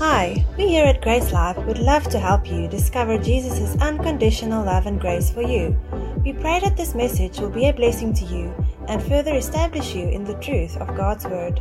Hi, we here at Grace Life would love to help you discover Jesus' unconditional love and grace for you. We pray that this message will be a blessing to you and further establish you in the truth of God's Word.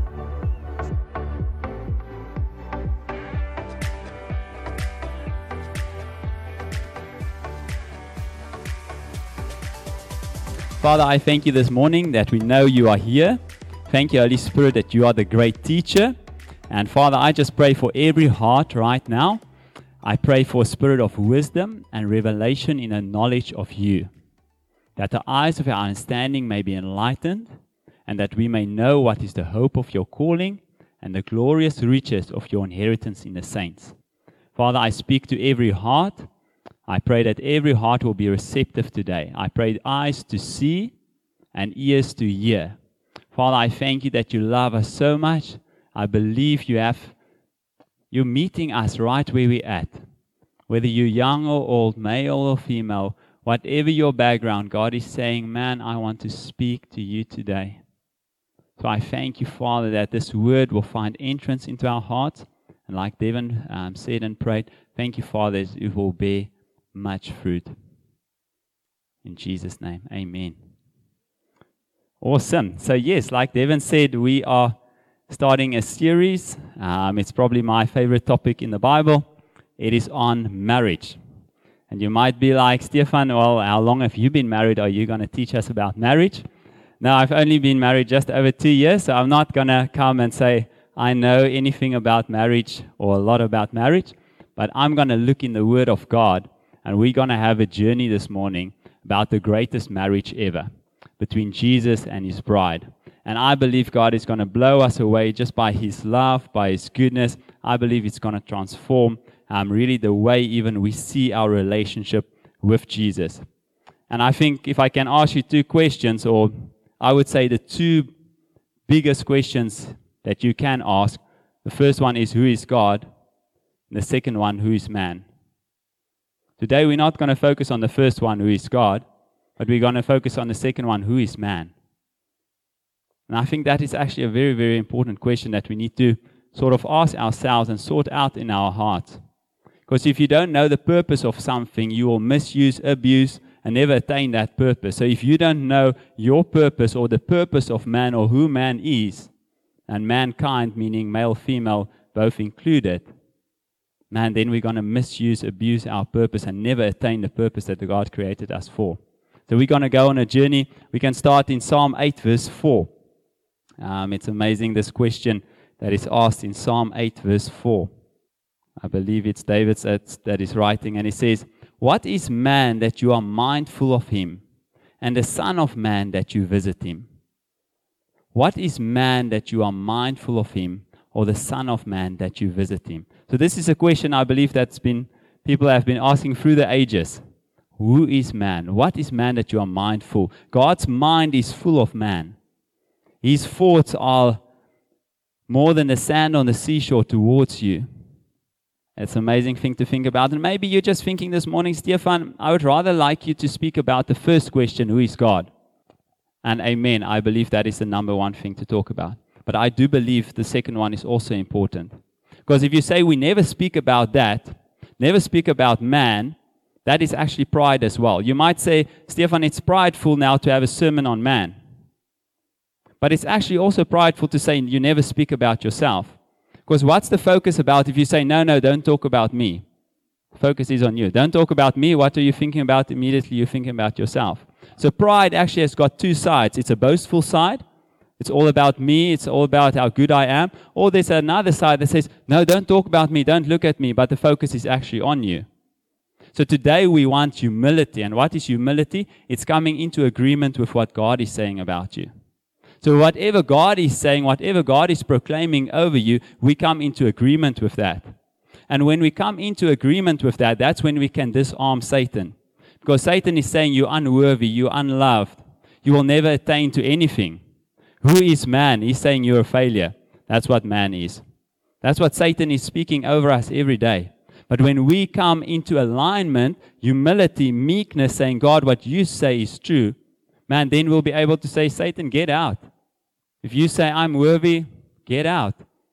Father, I thank you this morning that we know you are here. Thank you, Holy Spirit, that you are the great teacher. And Father, I just pray for every heart right now. I pray for a spirit of wisdom and revelation in the knowledge of you, that the eyes of our understanding may be enlightened, and that we may know what is the hope of your calling and the glorious riches of your inheritance in the saints. Father, I speak to every heart. I pray that every heart will be receptive today. I pray eyes to see and ears to hear. Father, I thank you that you love us so much. I believe you're meeting us right where we're at. Whether you're young or old, male or female, whatever your background, God is saying, man, I want to speak to you today. So I thank you, Father, that this word will find entrance into our hearts. And like Devin said and prayed, thank you, Father, that it will bear much fruit. In Jesus' name, amen. Awesome. So yes, like Devin said, we are starting a series. It's probably my favorite topic in the Bible. It is on marriage. And you might be like, Stefan, well, how long have you been married? Are you going to teach us about marriage? Now, I've only been married just over 2 years, so I'm not going to come and say I know anything about marriage or a lot about marriage, but I'm going to look in the Word of God, and we're going to have a journey this morning about the greatest marriage ever between Jesus and His bride. And I believe God is going to blow us away just by His love, by His goodness. I believe it's going to transform really the way even we see our relationship with Jesus. And I think if I can ask you two questions, or I would say the two biggest questions that you can ask. The first one is, who is God? And the second one, who is man? Today we're not going to focus on the first one, who is God, but we're going to focus on the second one, who is man? And I think that is actually a very, very important question that we need to sort of ask ourselves and sort out in our hearts. Because if you don't know the purpose of something, you will misuse, abuse, and never attain that purpose. So if you don't know your purpose or the purpose of man or who man is, and mankind, meaning male, female, both included, man, then we're going to misuse, abuse our purpose and never attain the purpose that God created us for. So we're going to go on a journey. We can start in Psalm 8, verse 4. It's amazing, this question that is asked in Psalm 8, verse 4. I believe it's David that is writing, and he says, "What is man that you are mindful of him, and the son of man that you visit him?" What is man that you are mindful of him, or the son of man that you visit him? So this is a question I believe people have been asking through the ages. Who is man? What is man that you are mindful? God's mind is full of man. His thoughts are more than the sand on the seashore towards you. It's an amazing thing to think about. And maybe you're just thinking this morning, Stefan, I would rather like you to speak about the first question, who is God? And amen, I believe that is the number one thing to talk about. But I do believe the second one is also important. Because if you say we never speak about that, never speak about man, that is actually pride as well. You might say, Stefan, it's prideful now to have a sermon on man. But it's actually also prideful to say you never speak about yourself. Because what's the focus about if you say, no, don't talk about me? Focus is on you. Don't talk about me. What are you thinking about? Immediately you're thinking about yourself. So pride actually has got two sides. It's a boastful side. It's all about me. It's all about how good I am. Or there's another side that says, no, don't talk about me. Don't look at me. But the focus is actually on you. So today we want humility. And what is humility? It's coming into agreement with what God is saying about you. So whatever God is saying, whatever God is proclaiming over you, we come into agreement with that. And when we come into agreement with that, that's when we can disarm Satan. Because Satan is saying you're unworthy, you're unloved, you will never attain to anything. Who is man? He's saying you're a failure. That's what man is. That's what Satan is speaking over us every day. But when we come into alignment, humility, meekness, saying, God, what you say is true, man, then we'll be able to say, Satan, get out. If you say I'm worthy, get out.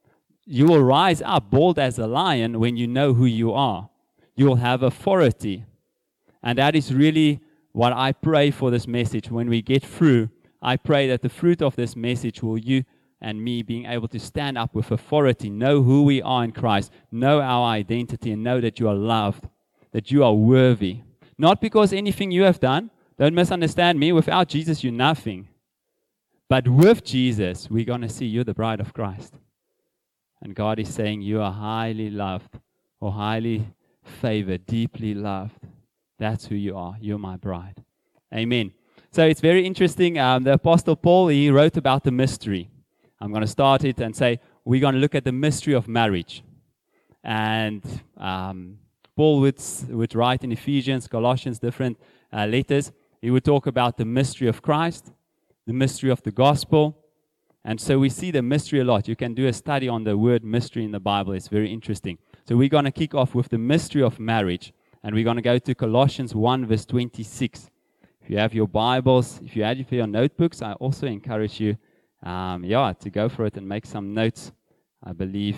you will rise up bold as a lion when you know who you are. You will have authority. And that is really what I pray for this message. When we get through, I pray that the fruit of this message will you and me being able to stand up with authority, know who we are in Christ, know our identity, and know that you are loved, that you are worthy. Not because anything you have done. Don't misunderstand me. Without Jesus, you're nothing. But with Jesus, we're going to see you're the bride of Christ. And God is saying you are highly loved or highly favored, deeply loved. That's who you are. You're my bride. Amen. So it's very interesting. The Apostle Paul, he wrote about the mystery. I'm going to start it and say we're going to look at the mystery of marriage. And Paul would write in Ephesians, Colossians, different letters. He would talk about the mystery of Christ, the mystery of the gospel. And so we see the mystery a lot. You can do a study on the word mystery in the Bible. It's very interesting. So we're going to kick off with the mystery of marriage. And we're going to go to Colossians 1, verse 26. If you have your Bibles, if you have your notebooks, I also encourage you to go for it and make some notes. I believe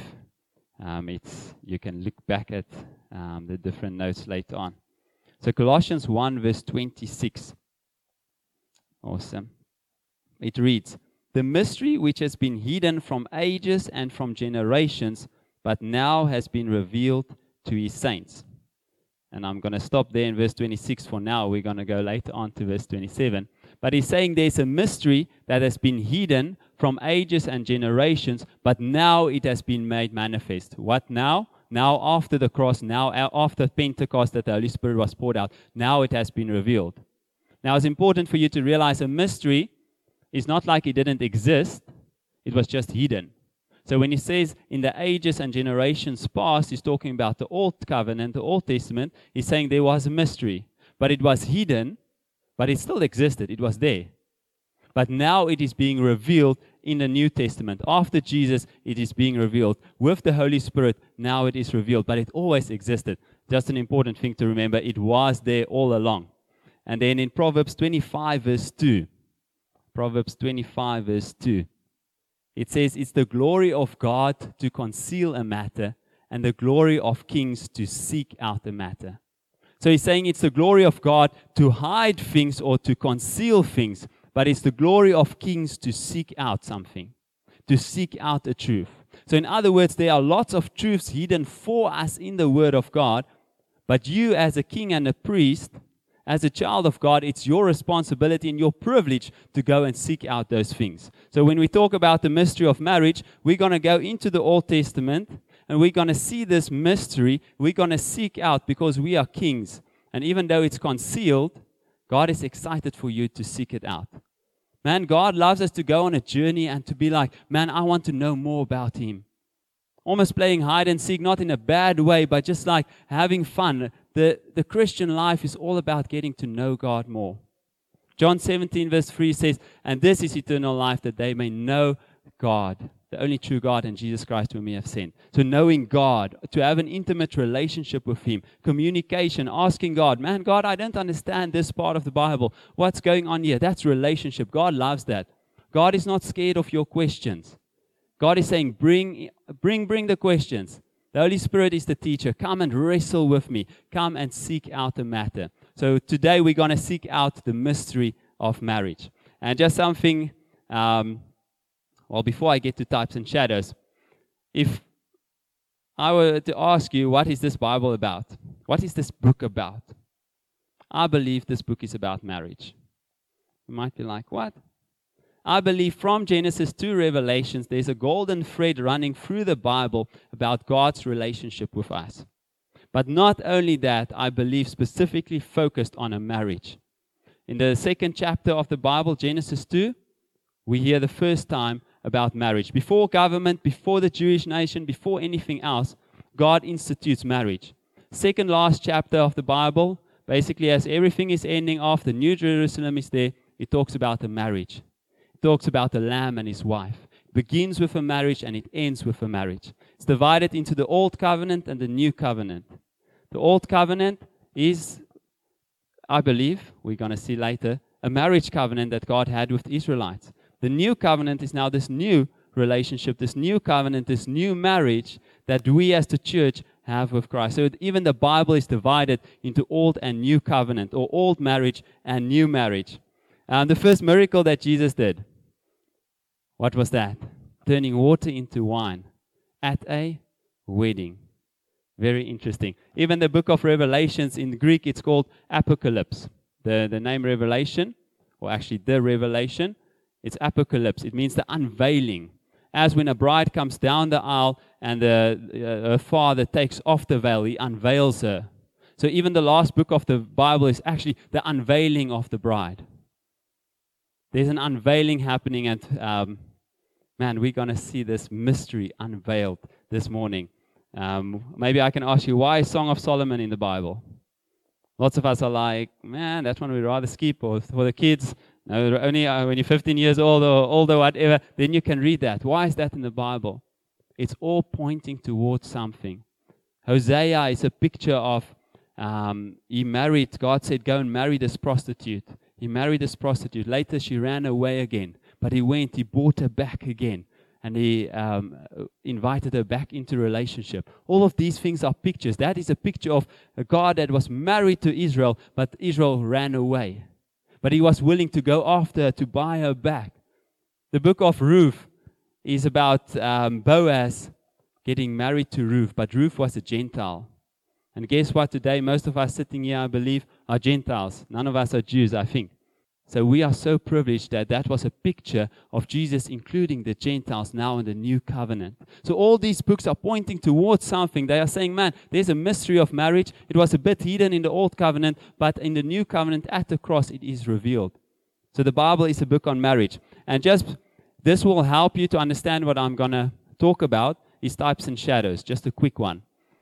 you can look back at the different notes later on. So Colossians 1, verse 26. Awesome. It reads, "The mystery which has been hidden from ages and from generations, but now has been revealed to his saints." And I'm going to stop there in verse 26 for now. We're going to go later on to verse 27. But he's saying there's a mystery that has been hidden from ages and generations, but now it has been made manifest. What now? Now after the cross, now after Pentecost that the Holy Spirit was poured out, now it has been revealed. Now it's important for you to realize a mystery is not like it didn't exist. It was just hidden. So when he says in the ages and generations past, he's talking about the Old Covenant, the Old Testament. He's saying there was a mystery, but it was hidden, but it still existed. It was there. But now it is being revealed in the New Testament. After Jesus, it is being revealed. With the Holy Spirit, now it is revealed, but it always existed. Just an important thing to remember, it was there all along. And then in Proverbs 25, verse 2, Proverbs 25, verse 2, it says, "It's the glory of God to conceal a matter, and the glory of kings to seek out a matter." So he's saying it's the glory of God to hide things or to conceal things, but it's the glory of kings to seek out something, to seek out a truth. So in other words, there are lots of truths hidden for us in the Word of God, but you as a king and a priest, as a child of God, it's your responsibility and your privilege to go and seek out those things. So when we talk about the mystery of marriage, we're going to go into the Old Testament and we're going to see this mystery. We're going to seek out because we are kings. And even though it's concealed, God is excited for you to seek it out. Man, God loves us to go on a journey and to be like, man, I want to know more about Him. Almost playing hide and seek, not in a bad way, but just like having fun. The Christian life is all about getting to know God more. John 17 verse 3 says, "And this is eternal life, that they may know God, the only true God, and Jesus Christ whom He have sent." So knowing God, to have an intimate relationship with Him, communication, asking God, man, God, I don't understand this part of the Bible. What's going on here? That's relationship. God loves that. God is not scared of your questions. God is saying, bring the questions. The Holy Spirit is the teacher. Come and wrestle with me. Come and seek out the matter. So today we're going to seek out the mystery of marriage. And just something, before I get to types and shadows, if I were to ask you, what is this Bible about? What is this book about? I believe this book is about marriage. You might be like, what? I believe from Genesis to Revelations, there's a golden thread running through the Bible about God's relationship with us. But not only that, I believe specifically focused on a marriage. In the second chapter of the Bible, Genesis 2, we hear the first time about marriage. Before government, before the Jewish nation, before anything else, God institutes marriage. Second last chapter of the Bible, basically as everything is ending off, the New Jerusalem is there, it talks about the marriage. Talks about the lamb and his wife. It begins with a marriage and it ends with a marriage. It's divided into the Old Covenant and the New Covenant. The Old Covenant is, I believe, we're going to see later, a marriage covenant that God had with the Israelites. The New Covenant is now this new relationship, this new covenant, this new marriage that we as the church have with Christ. So even the Bible is divided into old and new covenant, or old marriage and new marriage. The first miracle that Jesus did, what was that? Turning water into wine at a wedding. Very interesting. Even the book of Revelations, in Greek, it's called Apocalypse. The name Revelation, or actually the Revelation, it's Apocalypse. It means the unveiling. As when a bride comes down the aisle and her father takes off the veil, he unveils her. So even the last book of the Bible is actually the unveiling of the bride. There's an unveiling happening, and man, we're going to see this mystery unveiled this morning. Maybe I can ask you, why is Song of Solomon in the Bible? Lots of us are like, man, that one we'd rather skip, or for the kids, no, only when you're 15 years old or older, whatever, then you can read that. Why is that in the Bible? It's all pointing towards something. Hosea is a picture of, he married, God said, go and marry this prostitute. He married this prostitute. Later she ran away again. But he went, he brought her back again. And he invited her back into relationship. All of these things are pictures. That is a picture of a God that was married to Israel, but Israel ran away. But he was willing to go after her, to buy her back. The book of Ruth is about Boaz getting married to Ruth, but Ruth was a Gentile. And guess what? Today, most of us sitting here, I believe, are Gentiles. None of us are Jews, I think. So we are so privileged that that was a picture of Jesus including the Gentiles now in the new covenant. So all these books are pointing towards something. They are saying, man, there's a mystery of marriage. It was a bit hidden in the old covenant, but in the new covenant at the cross it is revealed. So the Bible is a book on marriage. And just this will help you to understand what I'm going to talk about, is types and shadows. Just a quick one.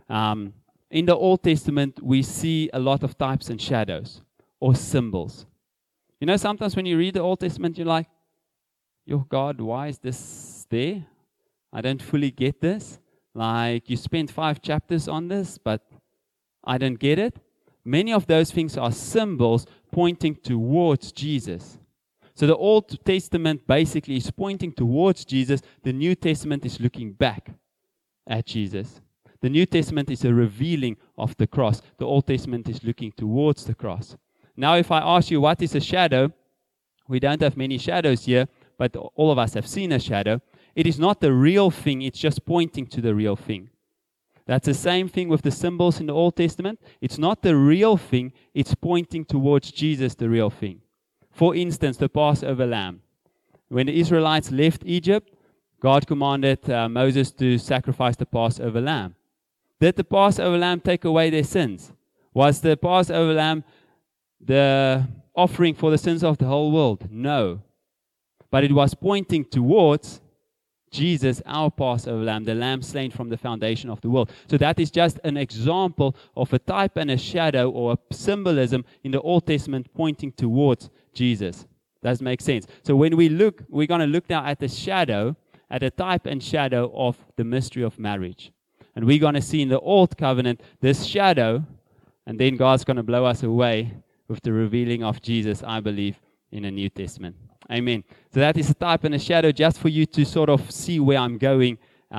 In the Old Testament, we see a lot of types and shadows, or symbols. You know, sometimes when you read the Old Testament, you're like, "Yo, God, why is this there? I don't fully get this. Like, you spent 5 chapters on this, but I don't get it." Many of those things are symbols pointing towards Jesus. So the Old Testament basically is pointing towards Jesus. The New Testament is looking back at Jesus. The New Testament is a revealing of the cross. The Old Testament is looking towards the cross. Now, if I ask you what is a shadow, we don't have many shadows here, but all of us have seen a shadow. It is not the real thing, it's just pointing to the real thing. That's the same thing with the symbols in the Old Testament. It's not the real thing, it's pointing towards Jesus, the real thing. For instance, the Passover lamb. When the Israelites left Egypt, God commanded Moses to sacrifice the Passover lamb. Did the Passover lamb take away their sins? Was the Passover lamb the offering for the sins of the whole world? No. But it was pointing towards Jesus, our Passover lamb, the lamb slain from the foundation of the world. So that is just an example of a type and a shadow, or a symbolism in the Old Testament pointing towards Jesus. Does make sense? So when we look, we're going to look now at the shadow, at a type and shadow of the mystery of marriage. And we're going to see in the Old Covenant this shadow, and then God's going to blow us away with the revealing of Jesus, I believe, in the New Testament. Amen. So that is a type and a shadow, just for you to sort of see where I'm going.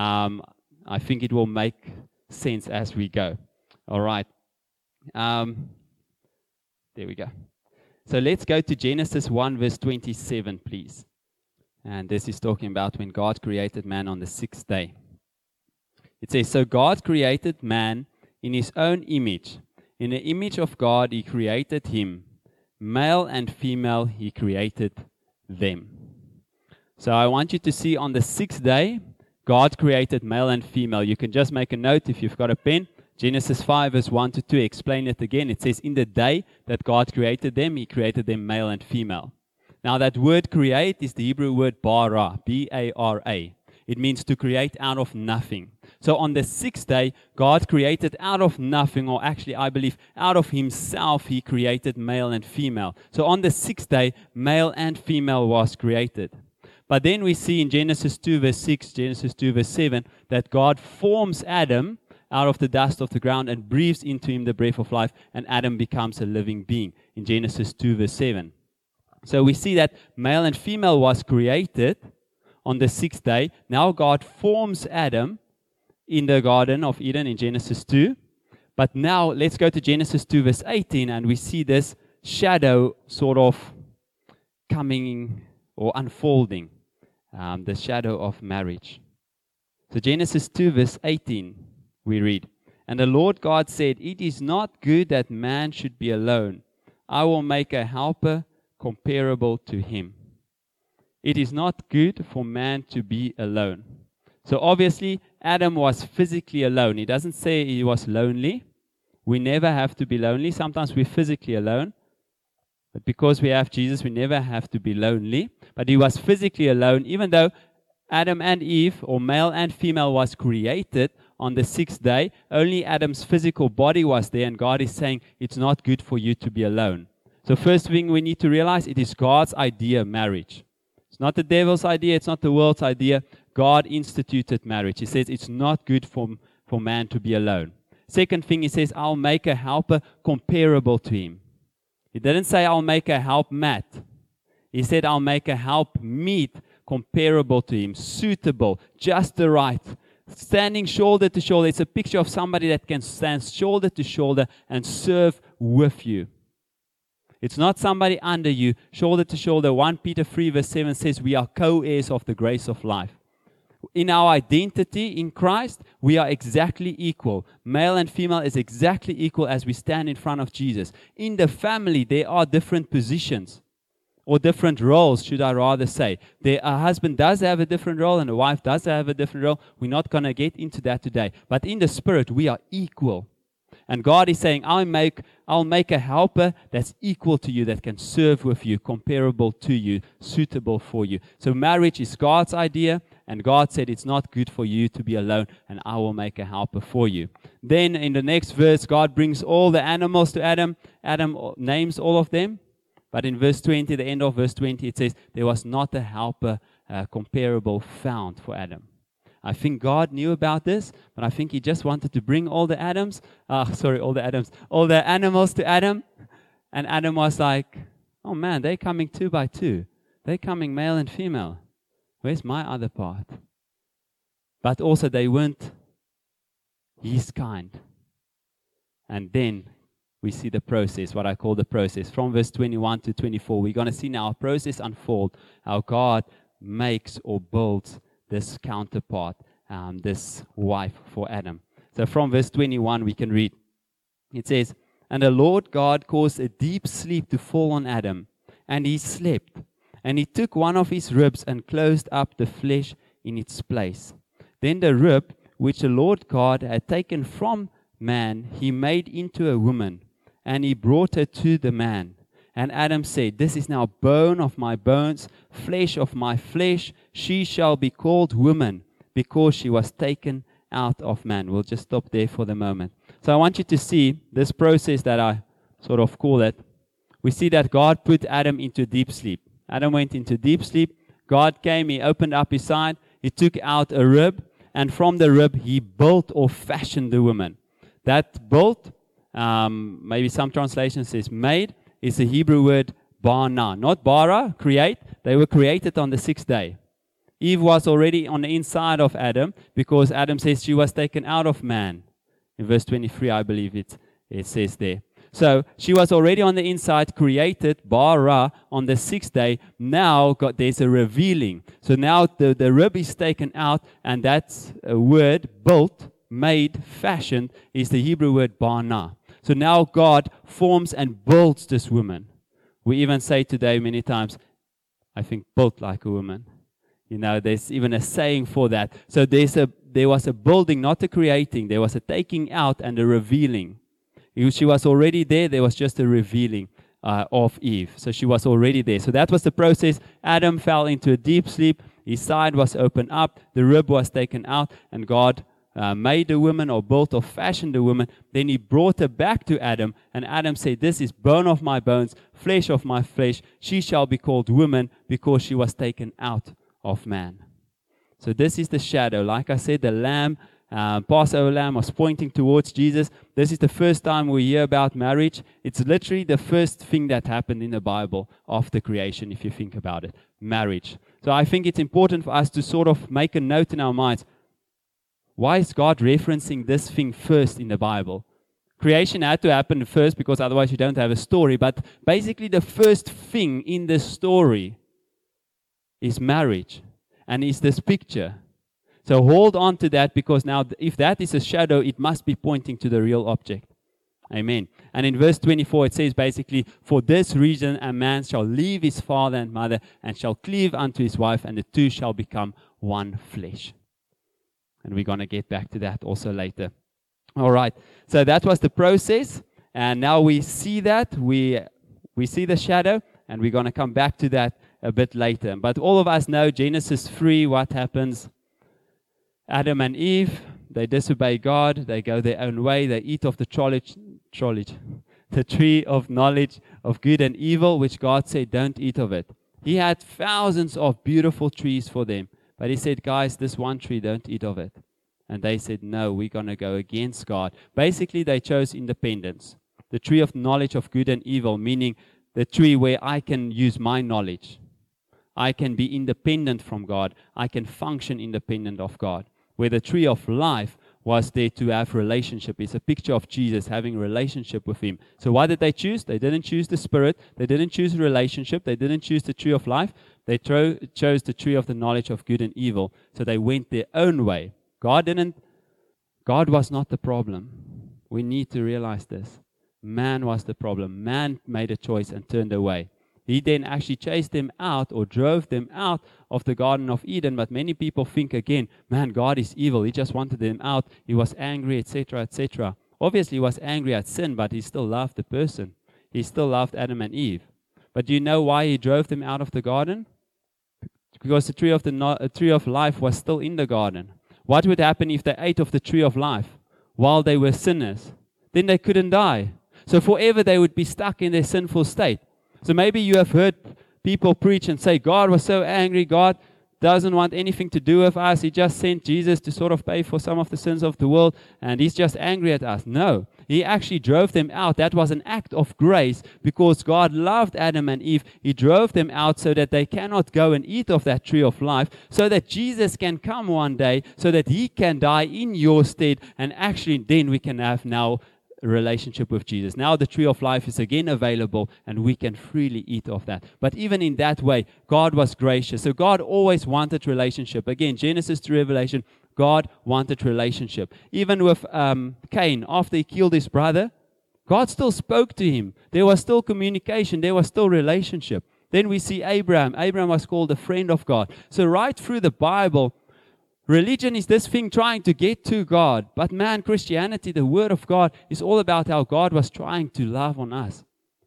I think it will make sense as we go. All right. There we go. So let's go to Genesis 1 verse 27, please. And this is talking about when God created man on the 6th day. It says, "So God created man in his own image. In the image of God he created him. Male and female he created them." So I want you to see on the 6th day, God created male and female. You can just make a note if you've got a pen. Genesis 5 verse 1 to 2, explain it again. It says, in the day that God created them, he created them male and female. Now that word create is the Hebrew word bara, B-A-R-A. It means to create out of nothing. So on the 6th day, God created out of nothing, or actually I believe out of himself, he created male and female. So on the 6th day, male and female was created. But then we see in Genesis 2 verse 6, Genesis 2 verse 7, that God forms Adam out of the dust of the ground and breathes into him the breath of life, and Adam becomes a living being in Genesis 2 verse 7. So we see that male and female was created on the sixth day. Now God forms Adam in the Garden of Eden in Genesis 2. But now let's go to Genesis 2 verse 18, and we see this shadow sort of coming or unfolding, the shadow of marriage. So Genesis 2 verse 18, we read, "And the Lord God said, It is not good that man should be alone. I will make a helper comparable to him." It is not good for man to be alone. So obviously, Adam was physically alone. He doesn't say he was lonely. We never have to be lonely. Sometimes we're physically alone. But because we have Jesus, we never have to be lonely. But he was physically alone, even though Adam and Eve, or male and female, was created on the sixth day. Only Adam's physical body was there, and God is saying, it's not good for you to be alone. So first thing we need to realize, it is God's idea, marriage. It's not the devil's idea, it's not the world's idea. God instituted marriage. He says it's not good for man to be alone. Second thing, he says, I'll make a helper comparable to him. He didn't say, I'll make a helpmate. He said, I'll make a helpmeet comparable to him, suitable, just the right, standing shoulder to shoulder. It's a picture of somebody that can stand shoulder to shoulder and serve with you. It's not somebody under you, shoulder to shoulder. 1 Peter 3 verse 7 says, we are co-heirs of the grace of life. In our identity in Christ, we are exactly equal. Male and female is exactly equal as we stand in front of Jesus. In the family, there are different positions, or different roles, should I rather say. A husband does have a different role, and a wife does have a different role. We're not going to get into that today. But in the spirit, we are equal. And God is saying, I'll make a helper that's equal to you, that can serve with you, comparable to you, suitable for you. So marriage is God's idea, and God said it's not good for you to be alone, and I will make a helper for you. Then in the next verse, God brings all the animals to Adam. Adam names all of them. But in verse 20, the end of verse 20, it says, there was not a helper comparable found for Adam. I think God knew about this, but I think He just wanted to bring all the animals to Adam. And Adam was like, oh man, they're coming 2 by 2. They're coming male and female. Where's my other part? But also they weren't His kind. And then we see the process, what I call the process. From verse 21 to 24, we're going to see now a process unfold, how God makes or builds this counterpart, this wife for Adam. So from verse 21 we can read. It says, and the Lord God caused a deep sleep to fall on Adam, and he slept. And he took one of his ribs and closed up the flesh in its place. Then the rib which the Lord God had taken from man, he made into a woman, and he brought her to the man. And Adam said, this is now bone of my bones, flesh of my flesh. She shall be called woman, because she was taken out of man. We'll just stop there for the moment. So I want you to see this process that I sort of call it. We see that God put Adam into deep sleep. Adam went into deep sleep. God came, He opened up His side. He took out a rib, and from the rib He built or fashioned the woman. That built, maybe some translation says made, is the Hebrew word bana, not bara, create. They were created on the sixth day. Eve was already on the inside of Adam, because Adam says she was taken out of man. In verse 23, I believe it says there. So she was already on the inside, created, bara, on the sixth day. Now there's a revealing. So now the rib is taken out, and that's a word, built, made, fashioned, is the Hebrew word bana. So now God forms and builds this woman. We even say today many times, I think, built like a woman. You know, there's even a saying for that. So there was a building, not a creating. There was a taking out and a revealing. She was already there. There was just a revealing of Eve. So she was already there. So that was the process. Adam fell into a deep sleep. His side was opened up. The rib was taken out, and God made a woman, or built or fashioned a woman. Then He brought her back to Adam, and Adam said, this is bone of my bones, flesh of my flesh. She shall be called woman, because she was taken out of man. So this is the shadow. Like I said, the lamb Passover lamb was pointing towards Jesus. This is the first time we hear about marriage. It's literally the first thing that happened in the Bible after creation, if you think about it. Marriage. So I think it's important for us to sort of make a note in our minds. Why is God referencing this thing first in the Bible? Creation had to happen first because otherwise you don't have a story. But basically the first thing in the story is marriage and is this picture. So hold on to that, because now if that is a shadow, it must be pointing to the real object. Amen. And in verse 24 it says basically, for this reason a man shall leave his father and mother and shall cleave unto his wife, and the two shall become one flesh. And we're going to get back to that also later. All right. So that was the process. And now we see that. We see the shadow. And we're going to come back to that a bit later. But all of us know Genesis 3, what happens? Adam and Eve, they disobey God. They go their own way. They eat of the tree of knowledge of good and evil, which God said, don't eat of it. He had thousands of beautiful trees for them. But he said, guys, this one tree, don't eat of it. And they said, no, we're going to go against God. Basically, they chose independence. The tree of knowledge of good and evil, meaning the tree where I can use my knowledge. I can be independent from God. I can function independent of God. Where the tree of life was there to have relationship. It's a picture of Jesus having a relationship with him. So what did they choose? They didn't choose the Spirit. They didn't choose a relationship. They didn't choose the tree of life. They chose the tree of the knowledge of good and evil. So they went their own way. God was not the problem. We need to realize this. Man was the problem. Man made a choice and turned away. He then actually chased them out or drove them out of the Garden of Eden. But many people think again, man, God is evil. He just wanted them out. He was angry, etc., etc. Obviously, he was angry at sin, but he still loved the person. He still loved Adam and Eve. But do you know why he drove them out of the garden? Because the tree of life was still in the garden. What would happen if they ate of the tree of life while they were sinners? Then they couldn't die. So forever they would be stuck in their sinful state. So maybe you have heard people preach and say, God was so angry, God doesn't want anything to do with us. He just sent Jesus to sort of pay for some of the sins of the world, and he's just angry at us. No, he actually drove them out. That was an act of grace because God loved Adam and Eve. He drove them out so that they cannot go and eat of that tree of life, so that Jesus can come one day, so that he can die in your stead, and actually then we can have now relationship with Jesus. Now the tree of life is again available and we can freely eat of that. But even in that way, God was gracious. So God always wanted relationship. Again, Genesis to Revelation, God wanted relationship. Even with Cain, after he killed his brother, God still spoke to him. There was still communication. There was still relationship. Then we see Abraham. Abraham was called a friend of God. So right through the Bible, religion is this thing trying to get to God. But man, Christianity, the Word of God, is all about how God was trying to love on us.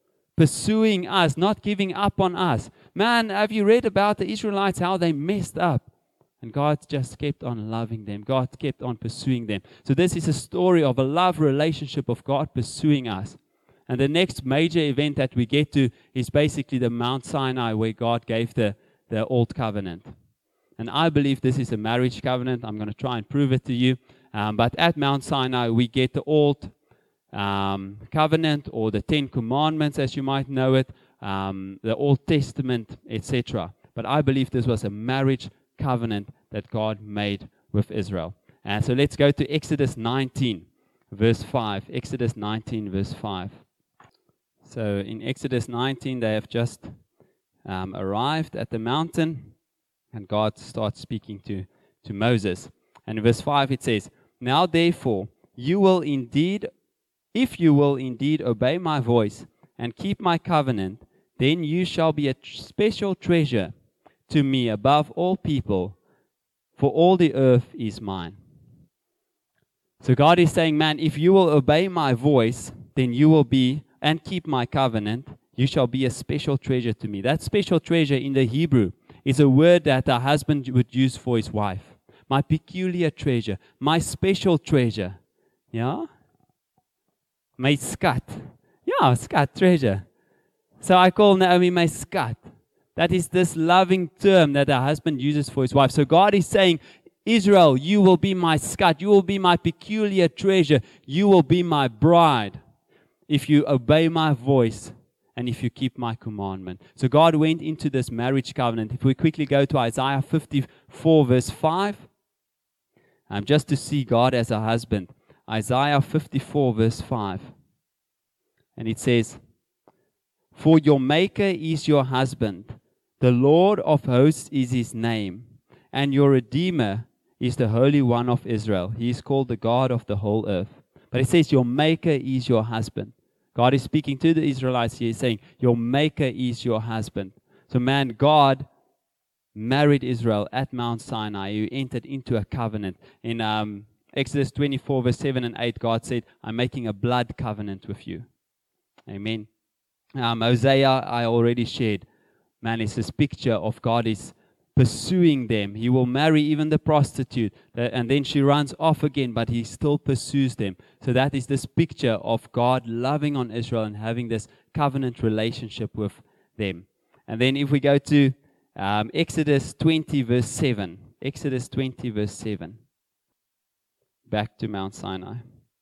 Pursuing us, not giving up on us. Man, have you read about the Israelites, how they messed up? And God just kept on loving them. God kept on pursuing them. So this is a story of a love relationship of God pursuing us. And the next major event that we get to is basically the Mount Sinai, where God gave the Old Covenant. And I believe this is a marriage covenant. I'm going to try and prove it to you. But at Mount Sinai, we get the Old Covenant, or the Ten Commandments, as you might know it, the Old Testament, etc. But I believe this was a marriage covenant that God made with Israel. And so let's go to Exodus 19, verse 5. Exodus 19, verse 5. So in Exodus 19, they have just arrived at the mountain. And God starts speaking to Moses. And in verse 5 it says, now therefore, if you will indeed obey my voice and keep my covenant, then you shall be a special treasure to me above all people, for all the earth is mine. So God is saying, man, if you will obey my voice, then you will be, and keep my covenant, you shall be a special treasure to me. That special treasure in the Hebrew is a word that a husband would use for his wife. My peculiar treasure, my special treasure. Yeah? My skat. Yeah, skat, treasure. So I call Naomi my skat. That is this loving term that a husband uses for his wife. So God is saying, Israel, you will be my scut. You will be my peculiar treasure. You will be my bride if you obey my voice and if you keep my commandment. So God went into this marriage covenant. If we quickly go to Isaiah 54 verse 5, just to see God as a husband. Isaiah 54 verse 5. And it says, "For your Maker is your husband, the Lord of hosts is his name, and your Redeemer is the Holy One of Israel. He is called the God of the whole earth." But it says, your Maker is your husband. God is speaking to the Israelites here, saying, your Maker is your husband. So man, God married Israel at Mount Sinai. He entered into a covenant. In Exodus 24 verse 7 and 8, God said, I'm making a blood covenant with you. Amen. Hosea, I already shared. Man, it's this picture of God is pursuing them. He will marry even the prostitute, and then she runs off again, but he still pursues them. So that is this picture of God loving on Israel and having this covenant relationship with them. And then if we go to Exodus 20 verse 7. Exodus 20 verse 7. Back to Mount Sinai.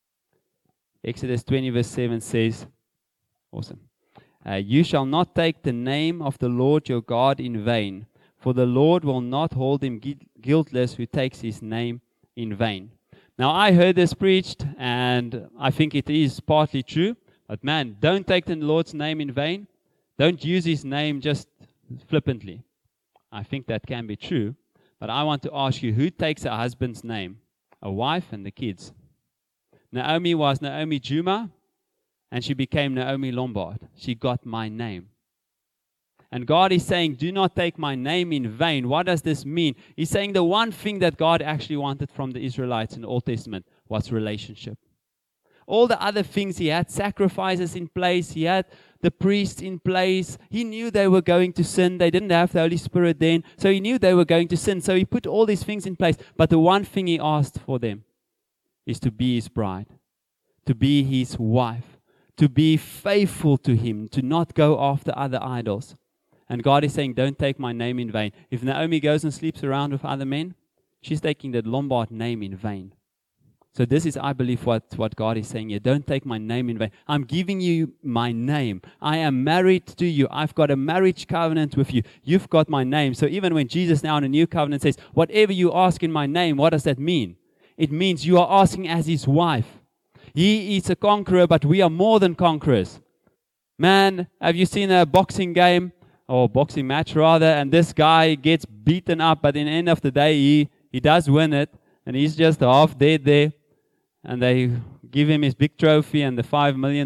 Exodus 20 verse 7 says, awesome. You shall not take the name of the Lord your God in vain, for the Lord will not hold him guiltless who takes his name in vain. Now I heard this preached, and I think it is partly true, but man, don't take the Lord's name in vain. Don't use his name just flippantly. I think that can be true, but I want to ask you, who takes a husband's name? A wife and the kids. Naomi was Naomi Juma, and she became Naomi Lombard. She got my name. And God is saying, do not take my name in vain. What does this mean? He's saying the one thing that God actually wanted from the Israelites in the Old Testament was relationship. All the other things, he had sacrifices in place, he had the priests in place. He knew they were going to sin. They didn't have the Holy Spirit then, so he knew they were going to sin. So he put all these things in place. But the one thing he asked for them is to be his bride, to be his wife, to be faithful to him, to not go after other idols. And God is saying, don't take my name in vain. If Naomi goes and sleeps around with other men, she's taking the Lombard name in vain. So this is, I believe, what God is saying here. Don't take my name in vain. I'm giving you my name. I am married to you. I've got a marriage covenant with you. You've got my name. So even when Jesus now in the new covenant says, whatever you ask in my name, what does that mean? It means you are asking as his wife. He is a conqueror, but we are more than conquerors. Man, have you seen a boxing game? Or boxing match rather, and this guy gets beaten up, but in the end of the day, he does win it, and he's just half dead there, and they give him his big trophy and the $5 million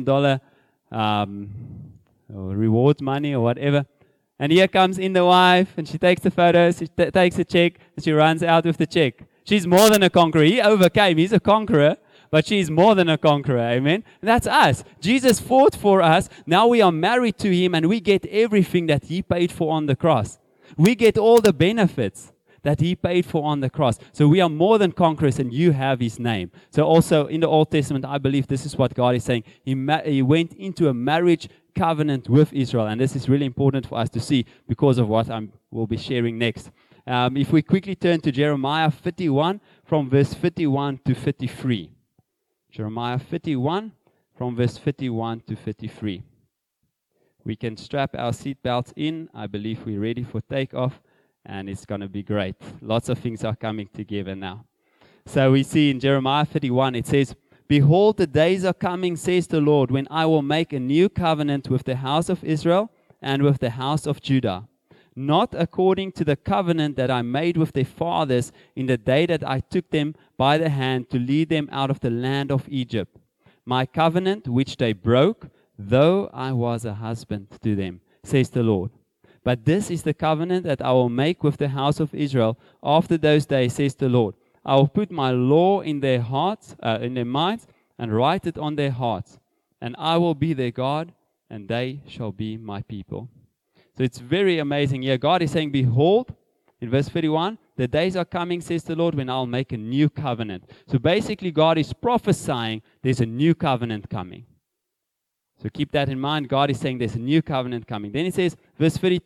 reward money or whatever. And here comes in the wife, and she takes the photos, she takes a check, and she runs out with the check. She's more than a conqueror. He overcame. He's a conqueror. But she's more than a conqueror, amen? That's us. Jesus fought for us. Now we are married to him, and we get everything that he paid for on the cross. We get all the benefits that he paid for on the cross. So we are more than conquerors, and you have his name. So also in the Old Testament, I believe this is what God is saying. He went into a marriage covenant with Israel, and this is really important for us to see because of what we'll be sharing next. If we quickly turn to Jeremiah 51, from verse 51 to 53. Jeremiah 51, from verse 51 to 53. We can strap our seatbelts in. I believe we're ready for takeoff, and it's going to be great. Lots of things are coming together now. So we see in Jeremiah 51, it says, Behold, the days are coming, says the Lord, when I will make a new covenant with the house of Israel and with the house of Judah. Not according to the covenant that I made with their fathers in the day that I took them by the hand to lead them out of the land of Egypt. My covenant which they broke, though I was a husband to them, says the Lord. But this is the covenant that I will make with the house of Israel after those days, says the Lord. I will put my law in their hearts, in their minds, and write it on their hearts. And I will be their God, and they shall be my people. So it's very amazing here. God is saying, behold, in verse 31, the days are coming, says the Lord, when I'll make a new covenant. So basically, God is prophesying there's a new covenant coming. So keep that in mind. God is saying there's a new covenant coming. Then he says, verse 32,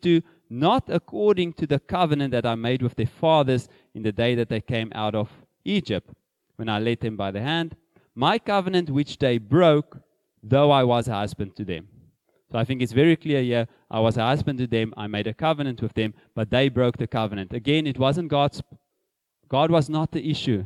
not according to the covenant that I made with their fathers in the day that they came out of Egypt, when I led them by the hand, my covenant which they broke, though I was a husband to them. So I think it's very clear here, I was a husband to them, I made a covenant with them, but they broke the covenant. Again, it wasn't God was not the issue.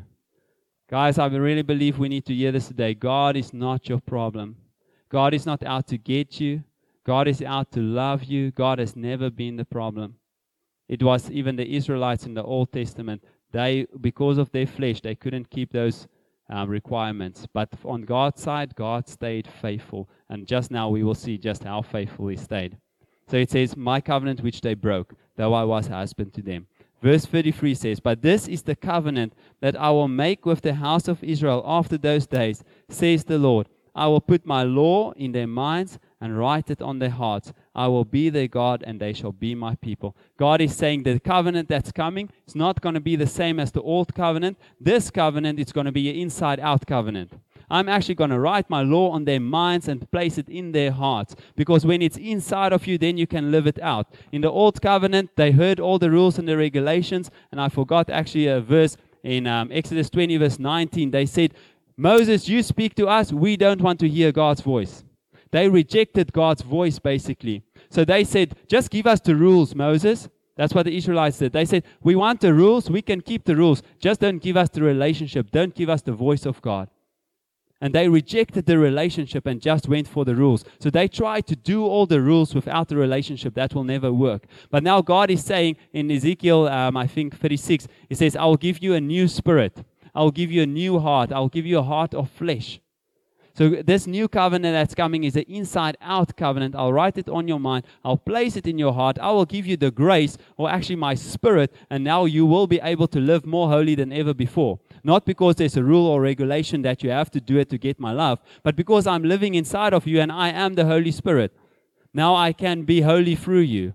Guys, I really believe we need to hear this today. God is not your problem. God is not out to get you. God is out to love you. God has never been the problem. It was even the Israelites in the Old Testament. They, because of their flesh, they couldn't keep those requirements. But on God's side, God stayed faithful. And just now we will see just how faithful He stayed. So it says, my covenant which they broke, though I was a husband to them. Verse 33 says, but this is the covenant that I will make with the house of Israel after those days, says the Lord. I will put my law in their minds and write it on their hearts. I will be their God and they shall be my people. God is saying the covenant that's coming is not going to be the same as the old covenant. This covenant is going to be an inside-out covenant. I'm actually going to write my law on their minds and place it in their hearts. Because when it's inside of you, then you can live it out. In the old covenant, they heard all the rules and the regulations. And I forgot actually a verse in Exodus 20 verse 19. They said, Moses, you speak to us. We don't want to hear God's voice. They rejected God's voice, basically. So they said, just give us the rules, Moses. That's what the Israelites did. They said, we want the rules. We can keep the rules. Just don't give us the relationship. Don't give us the voice of God. And they rejected the relationship and just went for the rules. So they tried to do all the rules without the relationship. That will never work. But now God is saying in Ezekiel, I think 36, He says, I will give you a new spirit. I will give you a new heart. I will give you a heart of flesh. So this new covenant that's coming is an inside-out covenant. I'll write it on your mind. I'll place it in your heart. I will give you the grace, or actually my spirit, and now you will be able to live more holy than ever before. Not because there's a rule or regulation that you have to do it to get my love, but because I'm living inside of you and I am the Holy Spirit. Now I can be holy through you.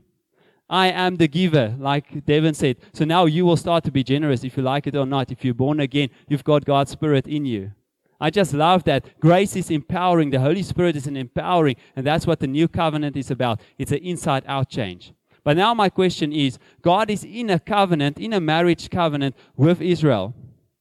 I am the giver, like Devin said. So now you will start to be generous if you like it or not. If you're born again, you've got God's Spirit in you. I just love that. Grace is empowering. The Holy Spirit is an empowering. And that's what the new covenant is about. It's an inside-out change. But now my question is, God is in a covenant, in a marriage covenant with Israel.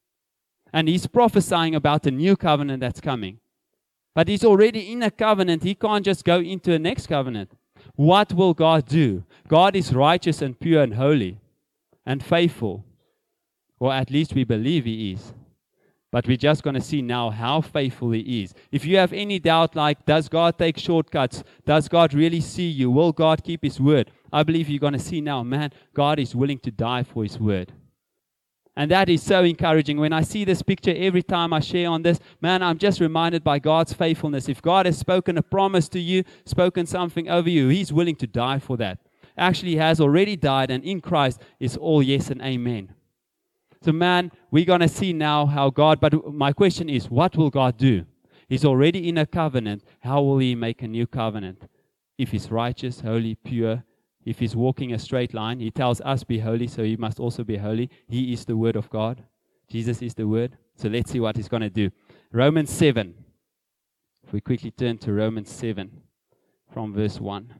And He's prophesying about the new covenant that's coming. But He's already in a covenant. He can't just go into a next covenant. What will God do? God is righteous and pure and holy and faithful. Or at least we believe He is. But we're just going to see now how faithful He is. If you have any doubt like, does God take shortcuts? Does God really see you? Will God keep His word? I believe you're going to see now, man, God is willing to die for His word. And that is so encouraging. When I see this picture, every time I share on this, man, I'm just reminded by God's faithfulness. If God has spoken a promise to you, spoken something over you, He's willing to die for that. Actually, He has already died, and in Christ is all yes and amen. So man, we're going to see now how God, but my question is, what will God do? He's already in a covenant. How will He make a new covenant? If He's righteous, holy, pure, if He's walking a straight line, He tells us be holy, so He must also be holy. He is the Word of God. Jesus is the Word. So let's see what He's going to do. Romans 7. If we quickly turn to Romans 7 from verse 1.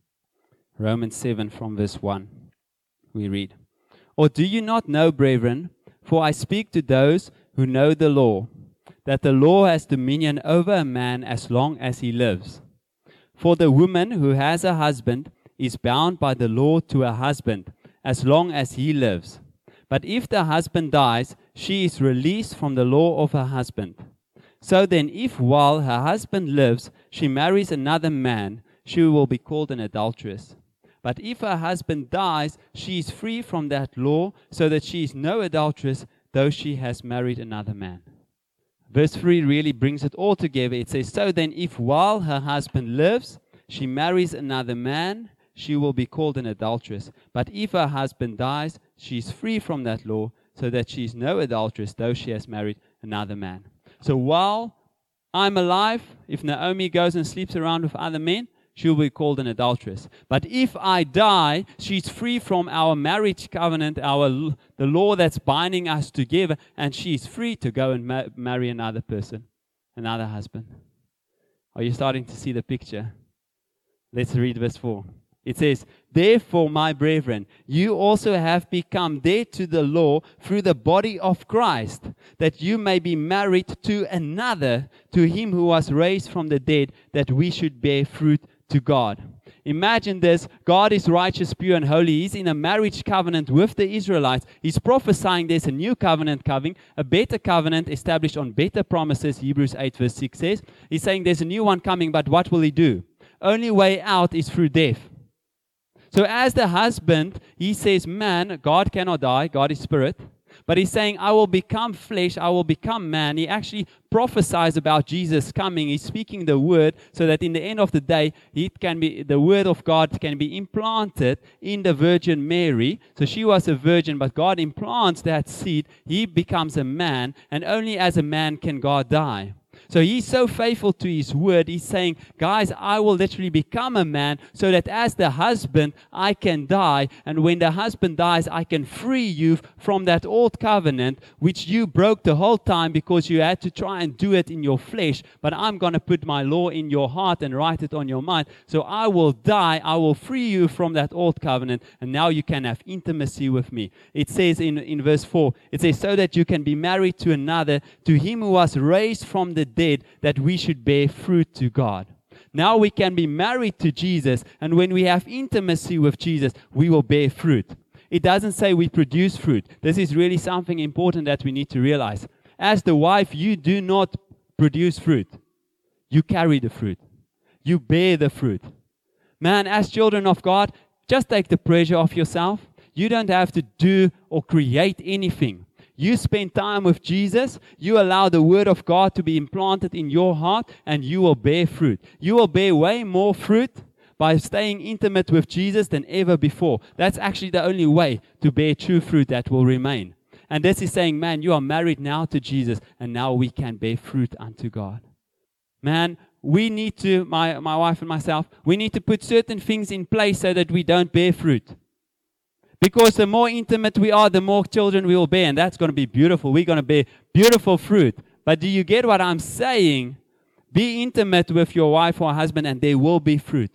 Romans 7 from verse 1. We read, or do you not know, brethren, for I speak to those who know the law, that the law has dominion over a man as long as he lives. For the woman who has a husband is bound by the law to a husband, as long as he lives. But if the husband dies, she is released from the law of her husband. So then, if while her husband lives, she marries another man, she will be called an adulteress. But if her husband dies, she is free from that law, so that she is no adulteress, though she has married another man. Verse 3 really brings it all together. It says, so then if while her husband lives, she marries another man, she will be called an adulteress. But if her husband dies, she is free from that law, so that she is no adulteress, though she has married another man. So while I'm alive, if Naomi goes and sleeps around with other men, she'll be called an adulteress. But if I die, she's free from our marriage covenant, the law that's binding us together, and she's free to go and marry another person, another husband. Are you starting to see the picture? Let's read verse 4. It says, therefore, my brethren, you also have become dead to the law through the body of Christ, that you may be married to another, to him who was raised from the dead, that we should bear fruit to God. Imagine this. God is righteous, pure, and holy. He's in a marriage covenant with the Israelites. He's prophesying there's a new covenant coming, a better covenant established on better promises, Hebrews 8 verse 6 says. He's saying there's a new one coming, but what will he do? Only way out is through death. So as the husband, he says, man, God cannot die, God is spirit. But he's saying, I will become flesh, I will become man. He actually prophesies about Jesus coming. He's speaking the word so that in the end of the day, the word of God can be implanted in the Virgin Mary. So she was a virgin, but God implants that seed. He becomes a man, and only as a man can God die. So he's so faithful to his word. He's saying, guys, I will literally become a man so that as the husband, I can die. And when the husband dies, I can free you from that old covenant, which you broke the whole time because you had to try and do it in your flesh. But I'm going to put my law in your heart and write it on your mind. So I will die. I will free you from that old covenant. And now you can have intimacy with me. It says in verse 4, it says, so that you can be married to another, to him who was raised from the dead, that we should bear fruit to God. Now we can be married to Jesus, and when we have intimacy with Jesus, we will bear fruit. It doesn't say we produce fruit. This is really something important that we need to realize. As the wife, you do not produce fruit. You carry the fruit. You bear the fruit. Man, as children of God, just take the pressure off yourself. You don't have to do or create anything. You spend time with Jesus, you allow the word of God to be implanted in your heart, and you will bear fruit. You will bear way more fruit by staying intimate with Jesus than ever before. That's actually the only way to bear true fruit that will remain. And this is saying, man, you are married now to Jesus, and now we can bear fruit unto God. Man, we need to, my wife and myself, we need to put certain things in place so that we don't bear fruit. Because the more intimate we are, the more children we will bear. And that's going to be beautiful. We're going to bear beautiful fruit. But do you get what I'm saying? Be intimate with your wife or husband, and there will be fruit.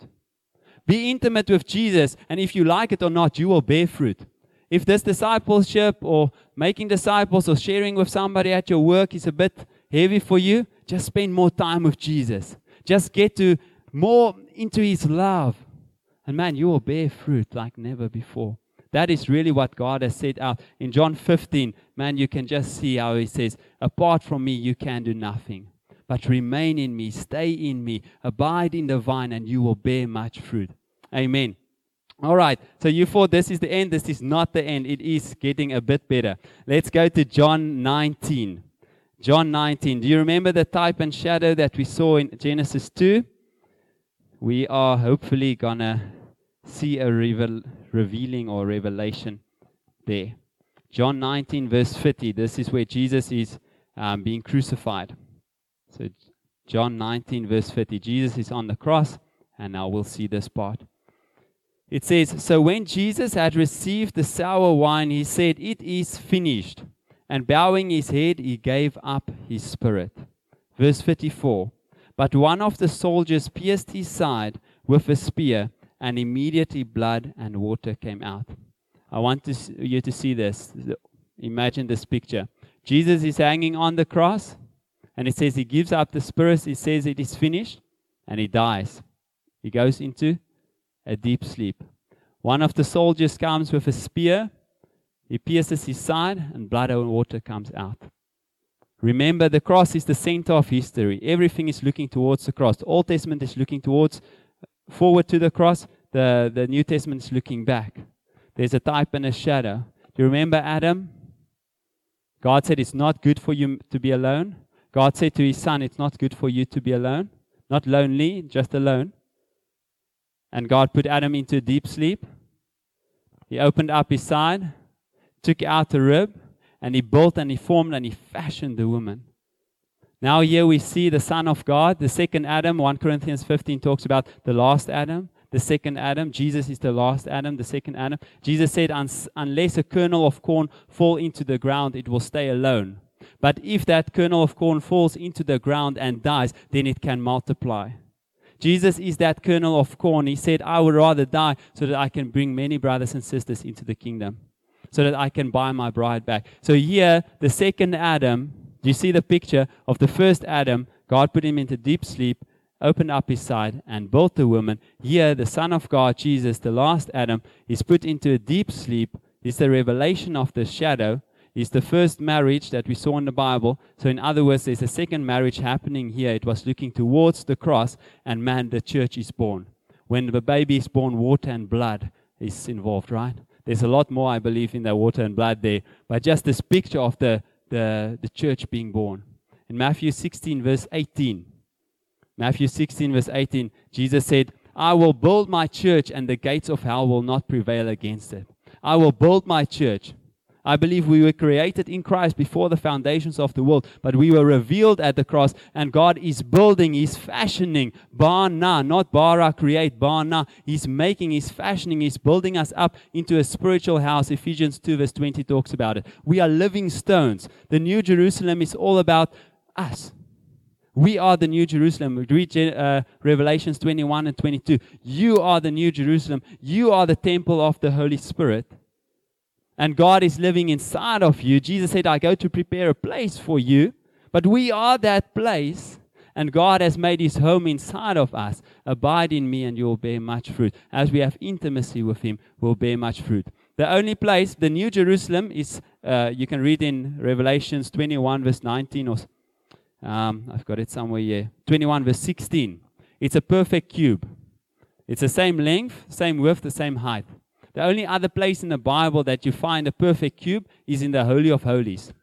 Be intimate with Jesus, and if you like it or not, you will bear fruit. If this discipleship or making disciples or sharing with somebody at your work is a bit heavy for you, just spend more time with Jesus. Just get to more into His love. And man, you will bear fruit like never before. That is really what God has set out. In John 15, man, you can just see how He says, apart from me, you can do nothing. But remain in me, stay in me, abide in the vine, and you will bear much fruit. Amen. All right, so you thought this is the end. This is not the end. It is getting a bit better. Let's go to John 19. John 19. Do you remember the type and shadow that we saw in Genesis 2? We are hopefully going to see a revealing or revelation there. John 19 verse 50. This is where Jesus is being crucified. So John 19 verse 50. Jesus is on the cross, and now we'll see this part. It says, so when Jesus had received the sour wine, He said, it is finished. And bowing His head, He gave up His spirit. Verse 54. But one of the soldiers pierced His side with a spear, and immediately blood and water came out. I want you to see this. Imagine this picture. Jesus is hanging on the cross, and it says He gives up the spirit. It says it is finished, and He dies. He goes into a deep sleep. One of the soldiers comes with a spear. He pierces His side, and blood and water comes out. Remember, the cross is the center of history. Everything is looking towards the cross. The Old Testament is looking forward to the cross. The New Testament is looking back. There's a type and a shadow. Do you remember Adam? God said it's not good for you to be alone. God said to His Son, it's not good for you to be alone. Not lonely, just alone. And God put Adam into a deep sleep. He opened up his side, took out the rib, and He built and He formed and He fashioned the woman. Now here we see the Son of God, the second Adam. 1 Corinthians 15 talks about the last Adam, the second Adam. Jesus is the last Adam, the second Adam. Jesus said, unless a kernel of corn fall into the ground, it will stay alone. But if that kernel of corn falls into the ground and dies, then it can multiply. Jesus is that kernel of corn. He said, I would rather die so that I can bring many brothers and sisters into the kingdom, so that I can buy my bride back. So here, the second Adam, you see the picture of the first Adam. God put him into deep sleep, opened up his side, and built the woman. Here, the Son of God, Jesus, the last Adam, is put into a deep sleep. It's the revelation of the shadow. It's the first marriage that we saw in the Bible. So in other words, there's a second marriage happening here. It was looking towards the cross, and man, the church is born. When the baby is born, water and blood is involved, right? There's a lot more, I believe, in the water and blood there. But just this picture of the church being born. In Matthew 16, verse 18, Jesus said, I will build my church, and the gates of hell will not prevail against it. I will build my church. I believe we were created in Christ before the foundations of the world, but we were revealed at the cross, and God is building, He's fashioning, Bana, not bara, create, Bana. He's making, He's fashioning, He's building us up into a spiritual house. Ephesians 2 verse 20 talks about it. We are living stones. The New Jerusalem is all about us. We are the New Jerusalem. We read Revelations 21 and 22. You are the New Jerusalem. You are the temple of the Holy Spirit. And God is living inside of you. Jesus said, I go to prepare a place for you. But we are that place. And God has made His home inside of us. Abide in me and you will bear much fruit. As we have intimacy with Him, we'll bear much fruit. The only place, the New Jerusalem is, you can read in Revelations 21 verse 19 or I've got it somewhere here. 21 verse 16. It's a perfect cube. It's the same length, same width, the same height. The only other place in the Bible that you find a perfect cube is in the Holy of Holies.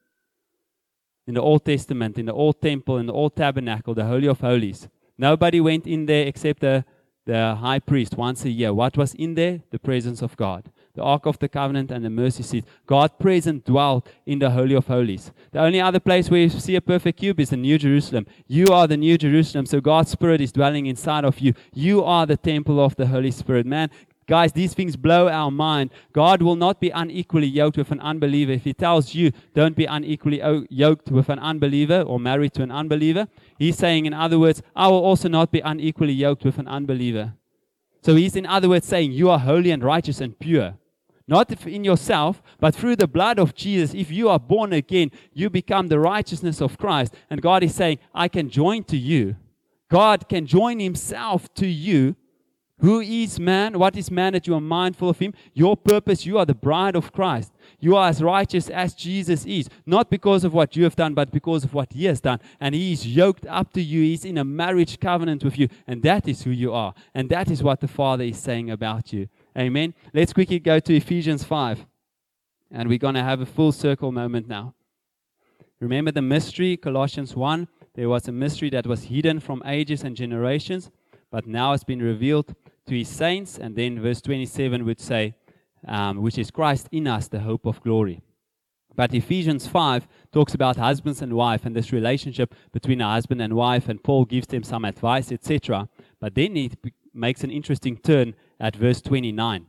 In the Old Testament, in the Old Temple, in the Old Tabernacle, the Holy of Holies. Nobody went in there except the high priest once a year. What was in there? The presence of God. The Ark of the Covenant and the mercy seat. God present dwelt in the Holy of Holies. The only other place where you see a perfect cube is the New Jerusalem. You are the New Jerusalem, so God's Spirit is dwelling inside of you. You are the temple of the Holy Spirit. Man, guys, these things blow our mind. God will not be unequally yoked with an unbeliever. If He tells you, don't be unequally yoked with an unbeliever or married to an unbeliever, He's saying, in other words, I will also not be unequally yoked with an unbeliever. So He's, in other words, saying, you are holy and righteous and pure. Not in yourself, but through the blood of Jesus. If you are born again, you become the righteousness of Christ. And God is saying, I can join to you. God can join Himself to you. Who is man? What is man that you are mindful of him? Your purpose, you are the bride of Christ. You are as righteous as Jesus is. Not because of what you have done, but because of what He has done. And He is yoked up to you. He's in a marriage covenant with you. And that is who you are. And that is what the Father is saying about you. Amen. Let's quickly go to Ephesians 5. And we're going to have a full circle moment now. Remember the mystery, Colossians 1. There was a mystery that was hidden from ages and generations, but now it's been revealed to His saints. And then verse 27 would say, which is Christ in us, the hope of glory. But Ephesians 5 talks about husbands and wife and this relationship between a husband and wife, and Paul gives them some advice, etc. But then he makes an interesting turn at verse 29.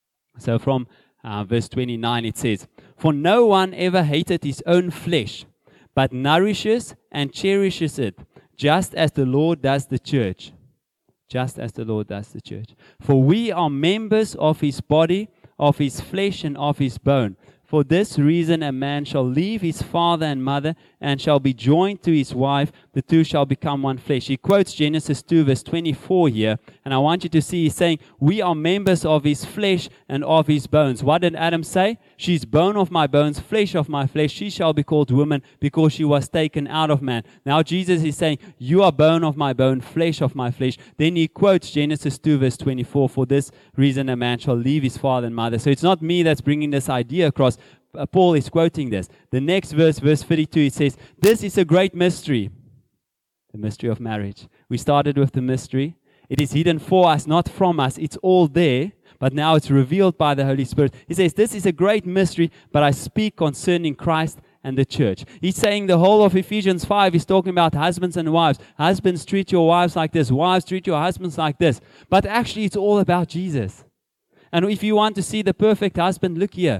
So from verse 29 it says, for no one ever hated his own flesh, but nourishes and cherishes it, just as the Lord does the church. Just as the Lord does the church. For we are members of His body, of His flesh and of His bone. For this reason a man shall leave his father and mother and shall be joined to his wife. The two shall become one flesh. He quotes Genesis 2 verse 24 here. And I want you to see he's saying, we are members of His flesh and of His bones. What did Adam say? She's bone of my bones, flesh of my flesh. She shall be called woman because she was taken out of man. Now Jesus is saying, you are bone of my bone, flesh of my flesh. Then he quotes Genesis 2 verse 24. For this reason a man shall leave his father and mother. So it's not me that's bringing this idea across. Paul is quoting this. The next verse, verse 32, it says, this is a great mystery. The mystery of marriage. We started with the mystery. It is hidden for us, not from us. It's all there, but now it's revealed by the Holy Spirit. He says, this is a great mystery, but I speak concerning Christ and the church. He's saying the whole of Ephesians 5 is talking about husbands and wives. Husbands, treat your wives like this. Wives, treat your husbands like this. But actually, it's all about Jesus. And if you want to see the perfect husband, look here.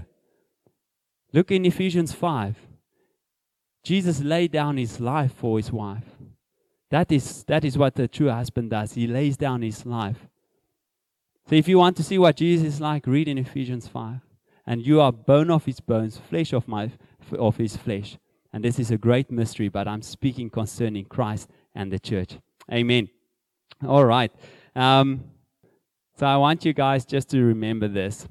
Look in Ephesians 5. Jesus laid down His life for His wife. That is what the true husband does. He lays down his life. So if you want to see what Jesus is like, read in Ephesians 5. And you are bone of his bones, flesh of his flesh. And this is a great mystery, but I'm speaking concerning Christ and the church. Amen. All right. So I want you guys just to remember this.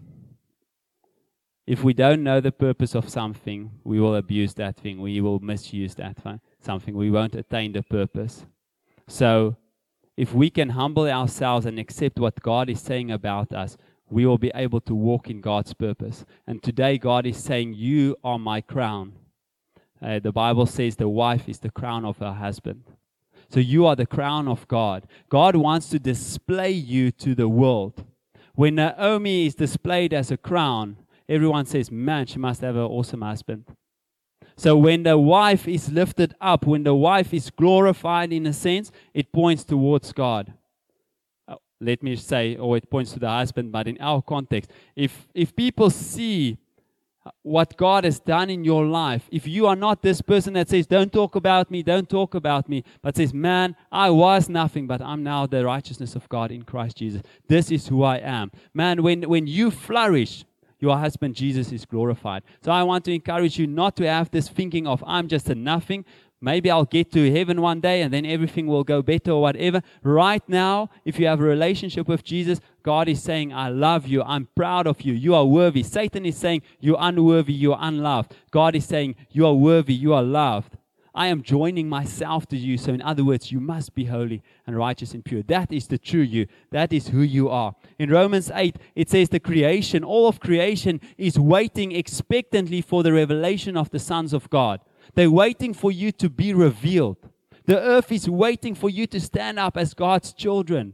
If we don't know the purpose of something, we will abuse that thing. We will misuse that something. We won't attain the purpose. So if we can humble ourselves and accept what God is saying about us, we will be able to walk in God's purpose. And today God is saying, you are my crown. The Bible says the wife is the crown of her husband. So you are the crown of God. God wants to display you to the world. When Naomi is displayed as a crown, everyone says, man, she must have an awesome husband. So when the wife is lifted up, when the wife is glorified in a sense, it points towards God. Let me say, or it points to the husband, but in our context, if people see what God has done in your life, if you are not this person that says, don't talk about me, but says, man, I was nothing, but I'm now the righteousness of God in Christ Jesus. This is who I am. Man, when you flourish, your husband Jesus is glorified. So I want to encourage you not to have this thinking of, I'm just a nothing. Maybe I'll get to heaven one day and then everything will go better or whatever. Right now, if you have a relationship with Jesus, God is saying, I love you. I'm proud of you. You are worthy. Satan is saying, you're unworthy. You're unloved. God is saying, you are worthy. You are loved. I am joining myself to you. So in other words, you must be holy and righteous and pure. That is the true you. That is who you are. In Romans 8, it says the creation, all of creation is waiting expectantly for the revelation of the sons of God. They're waiting for you to be revealed. The earth is waiting for you to stand up as God's children.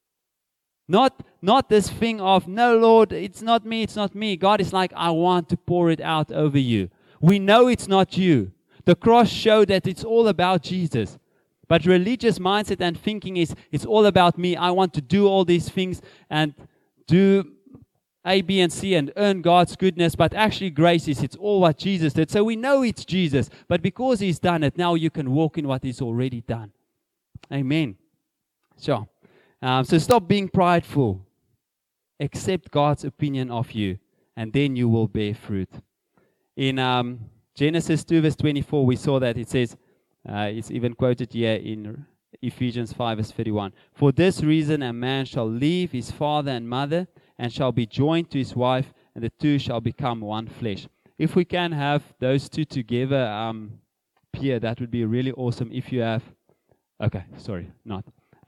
Not this thing of, no, Lord, it's not me, it's not me. God is like, I want to pour it out over you. We know it's not you. The cross showed that it's all about Jesus. But religious mindset and thinking is, it's all about me. I want to do all these things and do A, B, and C and earn God's goodness. But actually grace is, it's all what Jesus did. So we know it's Jesus. But because He's done it, now you can walk in what He's already done. Amen. Sure. So stop being prideful. Accept God's opinion of you. And then you will bear fruit. In Genesis 2 verse 24, we saw that it says, it's even quoted here in Ephesians 5 verse 31. For this reason a man shall leave his father and mother and shall be joined to his wife, and the two shall become one flesh. If we can have those two together, Pierre, that would be really awesome. If you have, okay, sorry, not.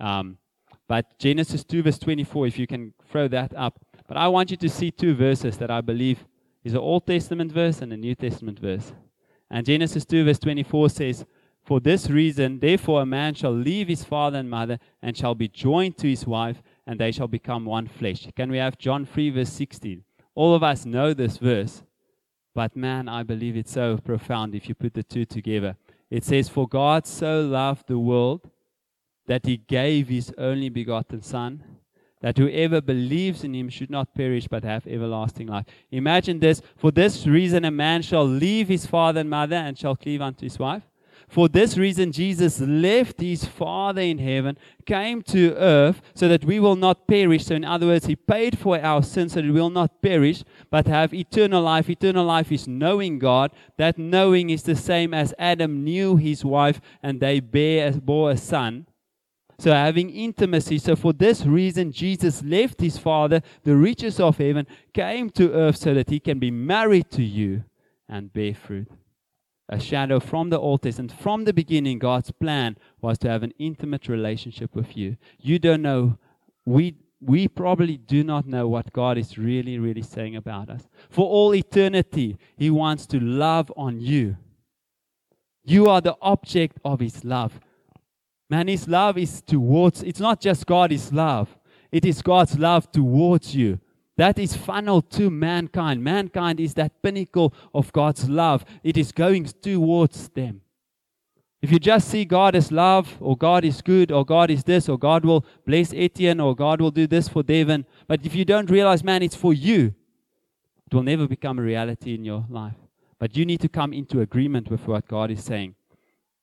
But Genesis 2 verse 24, if you can throw that up. But I want you to see two verses that I believe is an Old Testament verse and a New Testament verse. And Genesis 2 verse 24 says, for this reason, therefore a man shall leave his father and mother and shall be joined to his wife, and they shall become one flesh. Can we have John 3 verse 16? All of us know this verse, but man, I believe it's so profound if you put the two together. It says, for God so loved the world that He gave His only begotten Son, that whoever believes in Him should not perish but have everlasting life. Imagine this. For this reason a man shall leave his father and mother and shall cleave unto his wife. For this reason Jesus left His Father in heaven, came to earth so that we will not perish. So in other words, He paid for our sins so that we will not perish but have eternal life. Eternal life is knowing God. That knowing is the same as Adam knew his wife and they bore a son. So having intimacy. So for this reason, Jesus left His Father, the riches of heaven, came to earth so that He can be married to you and bear fruit. A shadow from the Old Testament. From the beginning, God's plan was to have an intimate relationship with you. You don't know. We probably do not know what God is really, really saying about us. For all eternity, He wants to love on you. You are the object of His love. Man, His love is towards, it's not just God's love. It is God's love towards you. That is funneled to mankind. Mankind is that pinnacle of God's love. It is going towards them. If you just see God as love, or God is good, or God is this, or God will bless Etienne, or God will do this for Devin, but if you don't realize, man, it's for you, it will never become a reality in your life. But you need to come into agreement with what God is saying.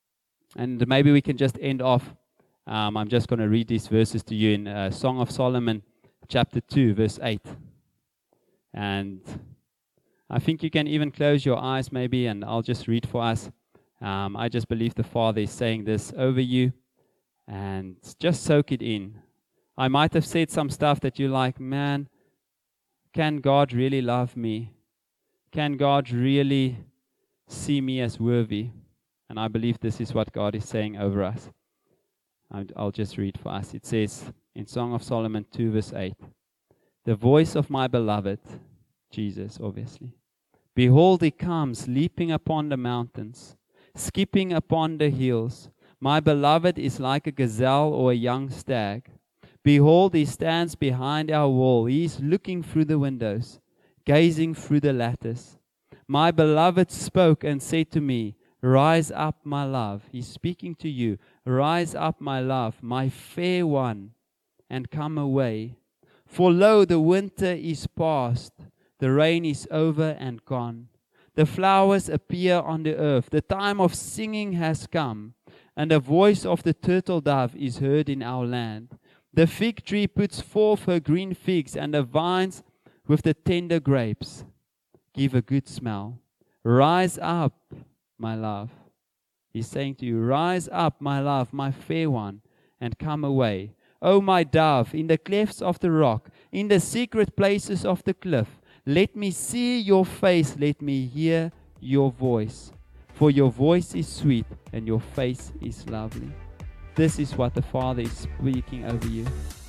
And maybe we can just end off. I'm just going to read these verses to you in Song of Solomon, chapter 2, verse 8. And I think you can even close your eyes maybe, and I'll just read for us. I just believe the Father is saying this over you, and just soak it in. I might have said some stuff that you're like, man, can God really love me? Can God really see me as worthy? And I believe this is what God is saying over us. I'll just read for us. It says in Song of Solomon 2 verse 8, the voice of my beloved, Jesus obviously. Behold, he comes, leaping upon the mountains, skipping upon the hills. My beloved is like a gazelle or a young stag. Behold, he stands behind our wall. He is looking through the windows, gazing through the lattice. My beloved spoke and said to me, rise up, my love. He's speaking to you. Rise up, my love, my fair one, and come away. For lo, the winter is past, the rain is over and gone. The flowers appear on the earth. The time of singing has come, and the voice of the turtle dove is heard in our land. The fig tree puts forth her green figs, and the vines with the tender grapes give a good smell. Rise up, my love. He's saying to you, rise up, my love, my fair one, and come away. O my dove, in the clefts of the rock, in the secret places of the cliff, let me see your face, let me hear your voice. For your voice is sweet, and your face is lovely. This is what the Father is speaking over you.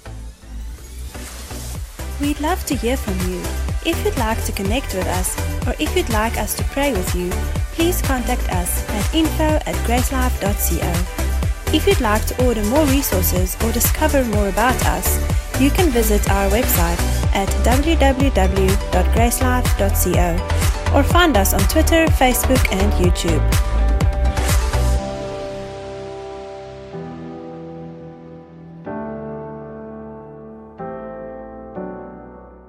We'd love to hear from you. If you'd like to connect with us, or if you'd like us to pray with you, please contact us at info@gracelife.co. If you'd like to order more resources or discover more about us, you can visit our website at www.gracelife.co or find us on Twitter, Facebook and YouTube.